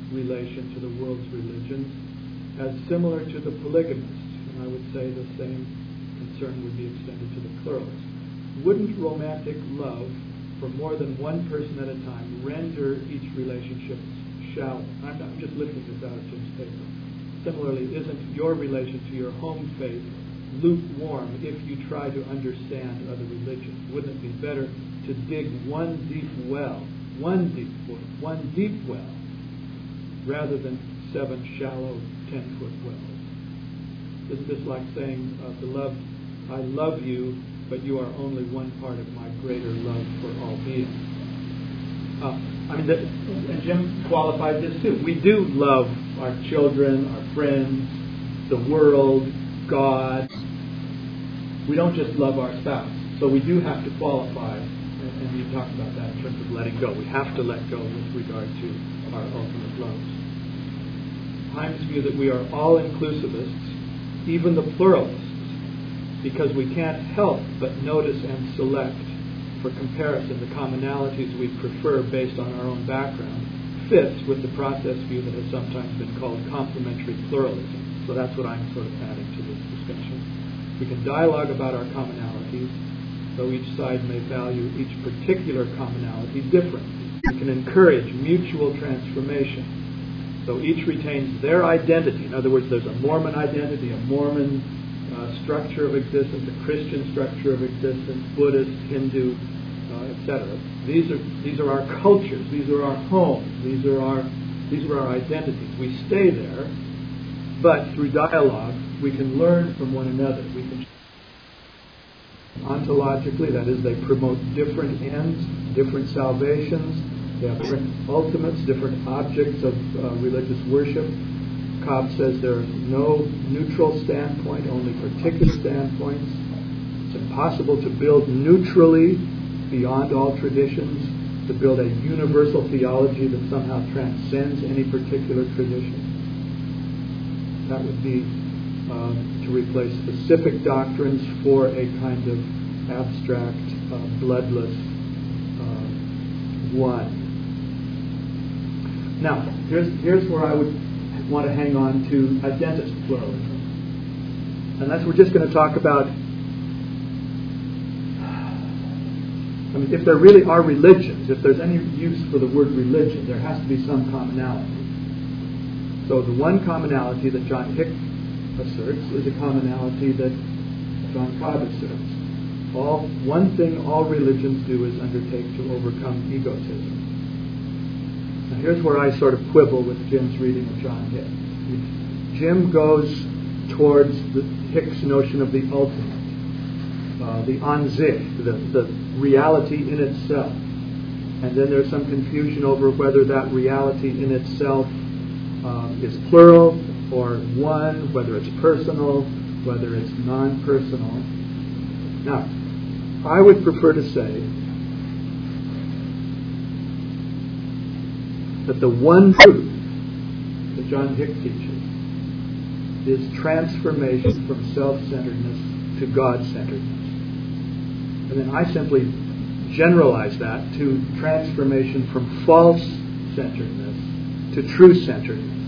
relation to the world's religions as similar to the polygamists, and I would say the same concern would be extended to the pluralists. Wouldn't romantic love for more than one person at a time render each relationship shallow? I'm, I'm just lifting this out of Jim's paper. Similarly, isn't your relation to your home faith lukewarm if you try to understand other religions? Wouldn't it be better to dig one deep well, one deep well, one deep well, rather than seven shallow ten-foot wells? Isn't this like saying, uh, beloved, I love you, but you are only one part of my greater love for all beings? Uh, I mean, the, and Jim qualified this too. We do love our children, our friends, the world, God. We don't just love our spouse. So we do have to qualify, and, and you talked about that in terms of letting go. We have to let go with regard to our ultimate loves. Times view that we are all inclusivists, even the pluralists, because we can't help but notice and select for comparison the commonalities we prefer based on our own background, fits with the process view that has sometimes been called complementary pluralism. So that's what I'm sort of adding to this discussion. We can dialogue about our commonalities, though each side may value each particular commonality differently. We can encourage mutual transformation, so each retains their identity. In other words, there's a Mormon identity, a Mormon Uh, structure of existence, a Christian structure of existence, Buddhist, Hindu, uh, et cetera. These are these are our cultures. These are our homes. These are our these are our identities. We stay there, but through dialogue, we can learn from one another. We can ontologically, that is, they promote different ends, different salvations. They have different ultimates, different objects of uh, religious worship. Cobb says there is no neutral standpoint, only particular standpoints. It's impossible to build neutrally beyond all traditions, to build a universal theology that somehow transcends any particular tradition. That would be um, to replace specific doctrines for a kind of abstract, uh, bloodless uh, one. Now, here's here's where I would want to hang on to identist pluralism. And that's, we're just going to talk about, I mean, if there really are religions, if there's any use for the word religion, there has to be some commonality. So the one commonality that John Hick asserts is a commonality that John Cobb asserts. All, one thing all religions do is undertake to overcome egotism. Now here's where I sort of quibble with Jim's reading of John Hick. Jim goes towards the Hick's notion of the ultimate, uh, the an sich, the, the reality in itself. And then there's some confusion over whether that reality in itself uh, is plural or one, whether it's personal, whether it's non-personal. Now, I would prefer to say that the one truth that John Hick teaches is transformation from self-centeredness to God-centeredness. And then I simply generalize that to transformation from false-centeredness to true-centeredness.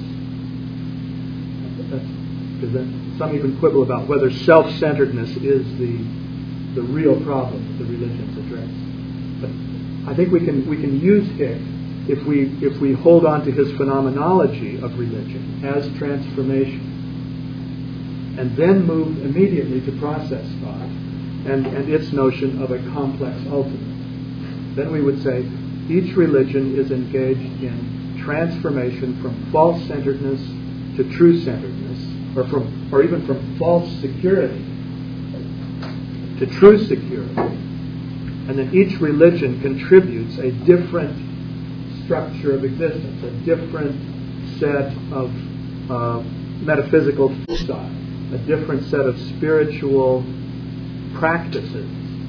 Because some even quibble about whether self-centeredness is the the real problem that the religions address. But I think we can we can use Hick if we if we hold on to his phenomenology of religion as transformation, and then move immediately to process thought and, and its notion of a complex ultimate. Then we would say each religion is engaged in transformation from false-centeredness to true-centeredness, or from or even from false security to true security. And then each religion contributes a different structure of existence, a different set of uh, metaphysical style, a different set of spiritual practices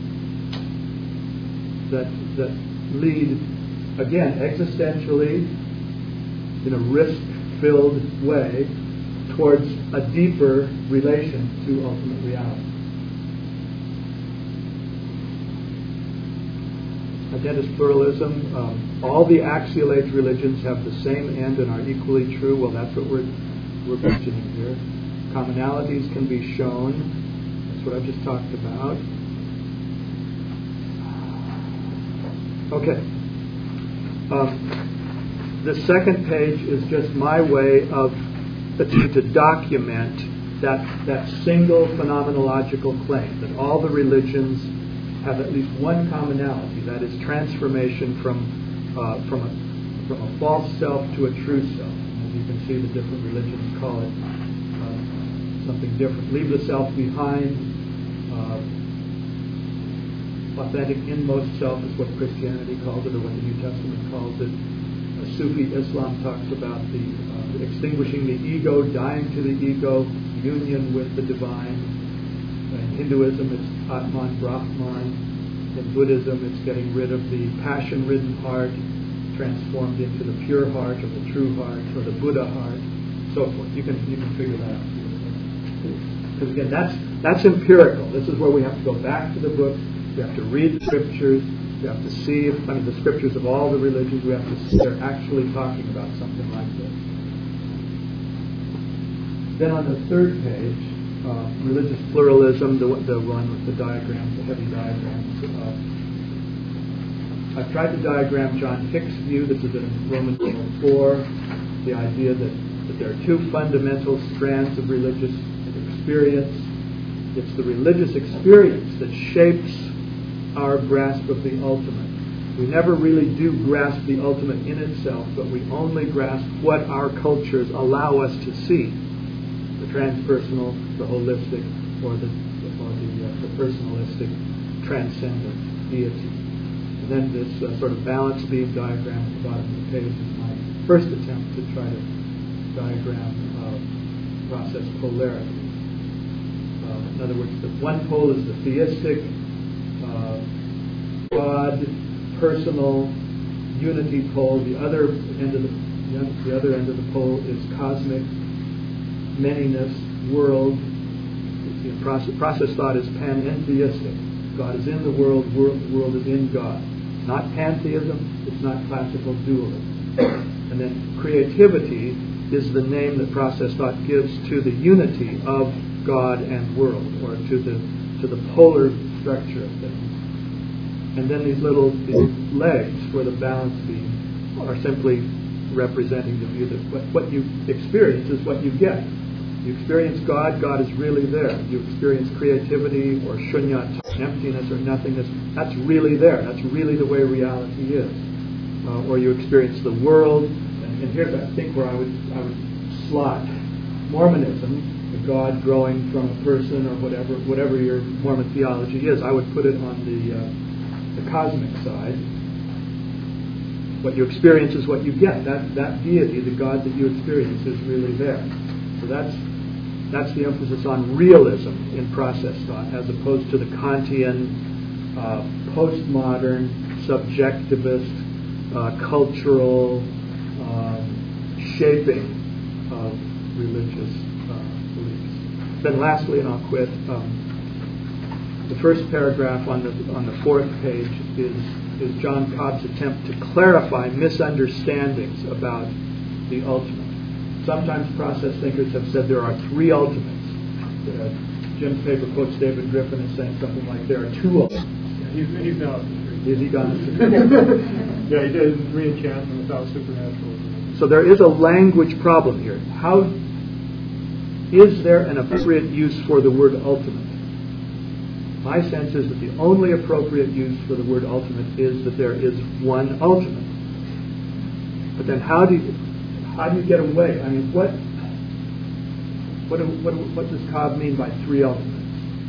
that that lead, again, existentially, in a risk-filled way, towards a deeper relation to ultimate reality. Identist pluralism, um, all the axial age religions have the same end and are equally true. Well, that's what we're we're mentioning here. Commonalities can be shown. That's what I've just talked about. Okay. Um, the second page is just my way of attempting to document that that single phenomenological claim that all the religions have at least one commonality, that is transformation from uh, from a from a false self to a true self. As you can see, the different religions call it uh, something different. Leave the self behind. Uh, authentic inmost self is what Christianity calls it, or what the New Testament calls it. Uh, Sufi Islam talks about the uh, extinguishing the ego, dying to the ego, union with the divine. In Hinduism, it's Atman, Brahman. In Buddhism, it's getting rid of the passion-ridden heart, transformed into the pure heart, or the true heart, or the Buddha heart, so forth. You can you can figure that out. Because again, that's that's empirical. This is where we have to go back to the book. We have to read the scriptures. We have to see if I mean the scriptures of all the religions. We have to see if they're actually talking about something like this. Then on the third page. Uh, religious pluralism, the, the one with the diagrams, the heavy diagrams. Uh, I've tried to diagram John Hick's view. This is in Romans four, the idea that, that there are two fundamental strands of religious experience. It's the religious experience that shapes our grasp of the ultimate. We never really do grasp the ultimate in itself, but we only grasp what our cultures allow us to see. The transpersonal, the holistic, or the or the, uh, the personalistic, transcendent deity. And then this uh, sort of balance beam diagram at the bottom of the page is my first attempt to try to diagram uh, process polarity. Uh, in other words, the one pole is the theistic, uh, God, personal, unity pole. The other end of the the other end of the pole is cosmic, manyness, world. You know, process, process thought is panentheistic. God is in the world, world, world is in God. It's not pantheism, it's not classical dualism. And then creativity is the name that process thought gives to the unity of God and world, or to the to the polar structure of things. And then these little these legs for the balance beam are simply representing the view that what, what you experience is what you get. You experience God, God is really there. You experience creativity or shunyata, emptiness or nothingness, that's really there. That's really the way reality is. Uh, or you experience the world, and, and here's I think where I would I would slot Mormonism, the God growing from a person or whatever whatever your Mormon theology is. I would put it on the uh, the cosmic side. What you experience is what you get. That that deity, the God that you experience, is really there. So that's that's the emphasis on realism in process thought, as opposed to the Kantian, uh, postmodern, subjectivist, uh, cultural um, shaping of religious uh, beliefs. Then, lastly, and I'll quit. Um, the first paragraph on the on the fourth page is. is John Cobb's attempt to clarify misunderstandings about the ultimate. Sometimes process thinkers have said there are three ultimates. Uh, Jim's paper quotes David Griffin as saying something like there are two ultimates. Yeah, he's, he's now Is he gone? Yeah, he did re-enchantment without supernatural. So there is a language problem here. How is there an appropriate use for the word ultimate? My sense is that the only appropriate use for the word ultimate is that there is one ultimate. But then how do you, how do you get away? I mean, what what do, what, what does Cobb mean by three ultimates?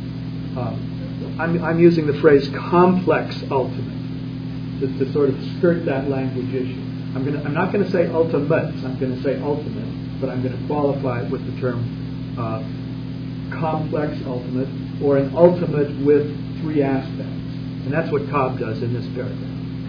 Um, I'm, I'm using the phrase complex ultimate just to sort of skirt that language issue. I'm going I'm not going to say ultimates. I'm going to say ultimate, but I'm going to qualify it with the term uh, complex ultimate, or an ultimate with three aspects. And that's what Cobb does in this paragraph.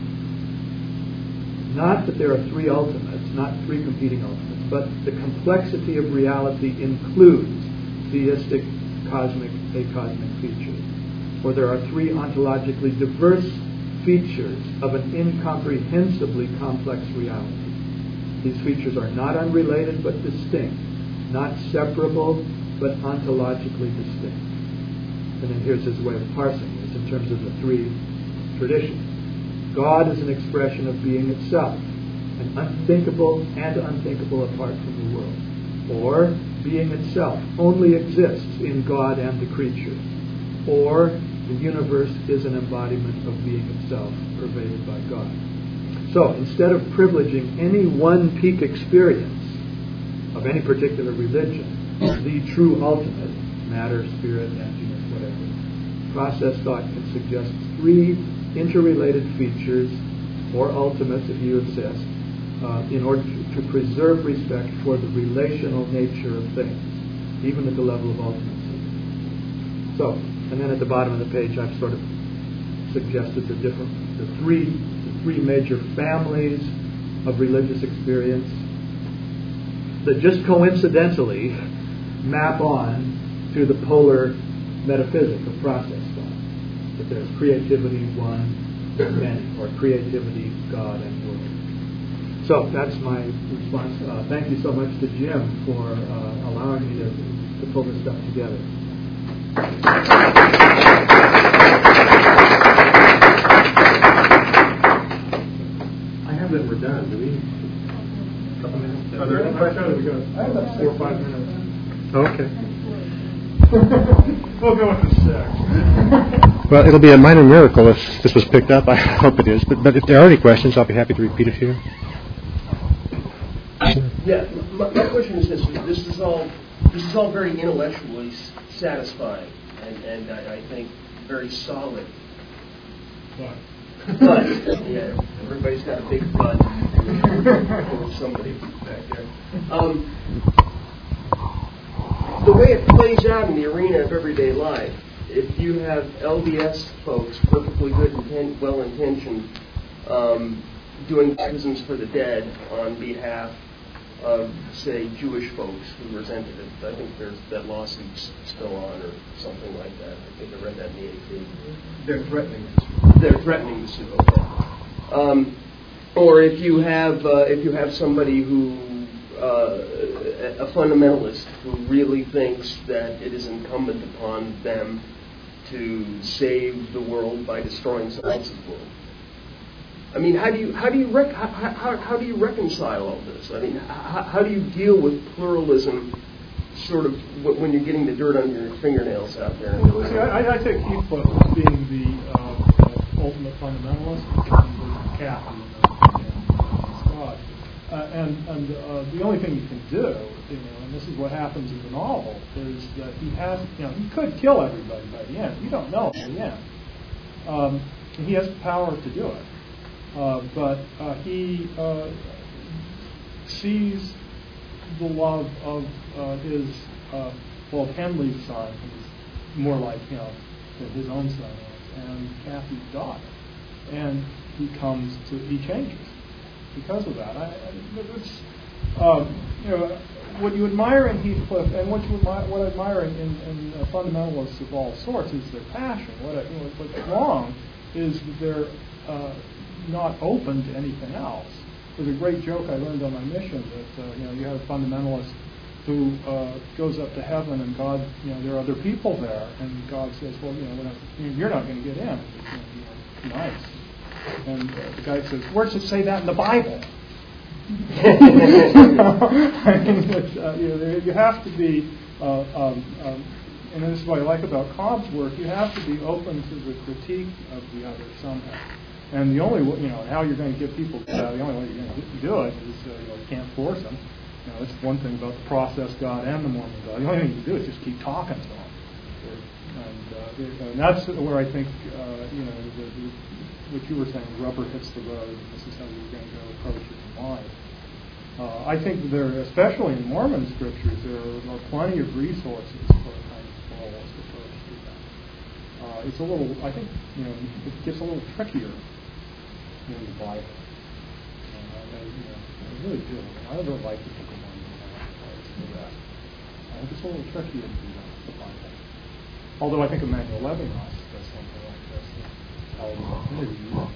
Not that there are three ultimates, not three competing ultimates, but the complexity of reality includes theistic, cosmic, acosmic features. Or there are three ontologically diverse features of an incomprehensibly complex reality. These features are not unrelated but distinct, not separable but ontologically distinct. And then here's his way of parsing this in terms of the three traditions. God is an expression of being itself, an unthinkable and unthinkable apart from the world. Or being itself only exists in God and the creature. Or the universe is an embodiment of being itself, pervaded by God. So instead of privileging any one peak experience of any particular religion, the true ultimate, matter, spirit, emptiness, whatever, process thought can suggest three interrelated features, or ultimates if you insist, uh, in order to, to preserve respect for the relational nature of things, even at the level of ultimacy. So, and then at the bottom of the page I've sort of suggested the different, the three, the three major families of religious experience that just coincidentally map on to the polar metaphysic of process thought. That there's creativity, one, many, or creativity, God, and world. So that's my response. Uh, thank you so much to Jim for uh, allowing me to, to pull this stuff together. I have that we're done. Do we? A couple minutes. Are there any questions? I have about four or five minutes. Okay. We'll go with the six. Well, it'll be a minor miracle if this was picked up. I hope it is. But, but if there are any questions, I'll be happy to repeat a few. Yeah, my, my question is this: This is all this is all very intellectually satisfying, and, and I, I think very solid. But. But yeah, everybody's got a big butt. Or somebody back there. Um, the way it plays out in the arena of everyday life, if you have L D S folks, perfectly good, intent, well-intentioned, um, doing baptisms for the dead on behalf of, say, Jewish folks who resented it. I think there's that lawsuit's still on or something like that. I think I read that in the A P. They're threatening. They're threatening to sue. Okay. Um, or if you have uh, if you have somebody who uh, a fundamentalist who really thinks that it is incumbent upon them to save the world by destroying someone else's world. I mean, how do you how do you rec- how, how, how do you reconcile all this? I mean, how, how do you deal with pluralism, sort of when you're getting the dirt under your fingernails out there? Well, see, I, I take Heathcliff as being the uh, ultimate fundamentalist, and the Catholic in Scott. Uh, and and uh, the only thing you can do, you know, and this is what happens in the novel, is that he has, you know, he could kill everybody by the end. You don't know at the end. Um, he has the power to do it. Uh, but uh, he uh, sees the love of uh, his, uh, well, Henley's son, who's more like, you know, than his own son is, and Kathy's daughter. And he comes to, he changes because of that. I, I, it's, um, you know, what you admire in Heathcliff, and what you admire, what I admire in, in, in uh, fundamentalists of all sorts, is their passion. What I, you know, what's wrong is that they're uh, not open to anything else. There's a great joke I learned on my mission that uh, you know you have a fundamentalist who uh, goes up to heaven, and God, you know, there are other people there, and God says, well, you know, we're not, you're not going to get in. It's going to be nice. And uh, the guy says, where does it say that in the Bible? I mean, it's, uh, you know, there, you have to be, uh, um, um, and this is what I like about Cobb's work. You have to be open to the critique of the other somehow. And the only, you know, how you're going to get people, uh, the only way you're going to do it is, uh, you know, you can't force them. You know, that's one thing about the process God and the Mormon God. The only thing you can do is just keep talking to them. And, uh, and that's where I think, uh, you know, the, the, what you were saying, rubber hits the road, and this is how you're going to go approach it in life. Uh, I think there, especially in Mormon scriptures, there are, are plenty of resources for a kind of pluralist approach to that. Uh, it's a little, I think, you know, it gets a little trickier in the Bible. Uh, I, you know, I really do. I don't like the book of Mormon for that. I think it's a little trickier to do that, the Bible. Although I think Emmanuel Levinas does something like this. Uh, held in the community.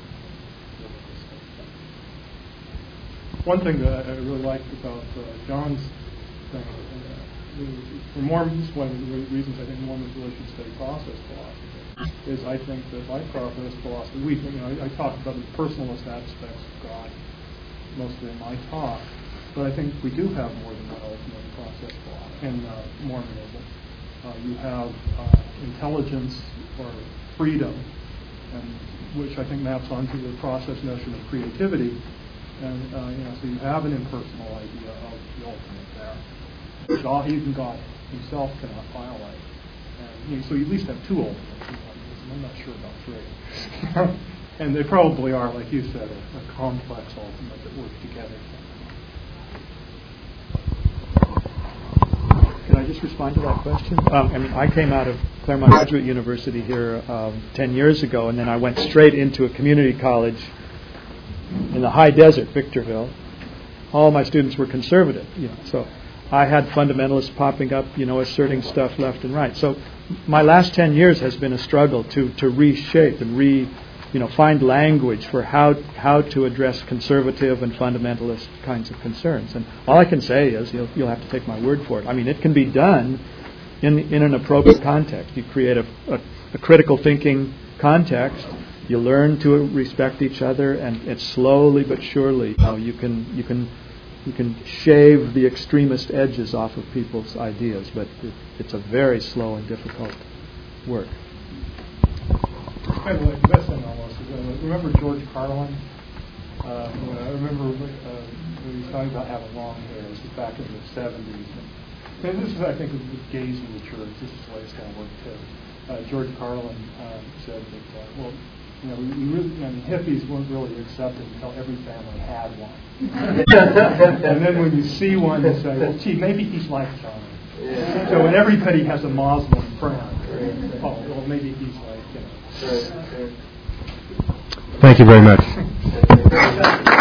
One thing that I really liked about uh, John's thing, uh, for Mormons, one of the reasons I think Mormons really should study process philosophy is I think that like process philosophy, we, you know, I, I talk about the personalist aspects of God mostly in my talk, but I think we do have more than one ultimate process philosophy in uh, Mormonism. Uh, you have uh, intelligence or freedom, and which I think maps onto the process notion of creativity. And uh, you know, so you have an impersonal idea of the ultimate there, which all, even God Himself cannot violate. And you know, so you at least have two ultimates. I'm not sure about three. And they probably are, like you said, a, a complex ultimate that work together. Can I just respond to that question? Um, I mean, I came out of Claremont Graduate University here um, ten years ago, and then I went straight into a community college in the high desert, Victorville. All my students were conservative, you know, so I had fundamentalists popping up, you know, asserting stuff left and right. So my last ten years has been a struggle to, to reshape and re, you know, find language for how how to address conservative and fundamentalist kinds of concerns. And all I can say is you'll you'll have to take my word for it. I mean, it can be done in in an appropriate context. You create a, a, a critical thinking context. You learn to respect each other, and it's slowly but surely, you know, you can you can you can shave the extremist edges off of people's ideas, but it, it's a very slow and difficult work. It's kind of like the best thing almost. Is, uh, remember George Carlin? Uh, I remember uh, when he was talking about having long hair. This was back in the seventies. And this is, I think, with gays in the church. This is the way it's going to work too. Uh, George Carlin uh, said that, uh, well, you know, we, we really, you know, the hippies weren't really accepted until every family had one. And then when you see one, you say, well, gee, maybe he's like Johnny. Yeah. So when everybody has a Muslim friend, right. Oh, well, maybe he's like, you know. Thank you very much.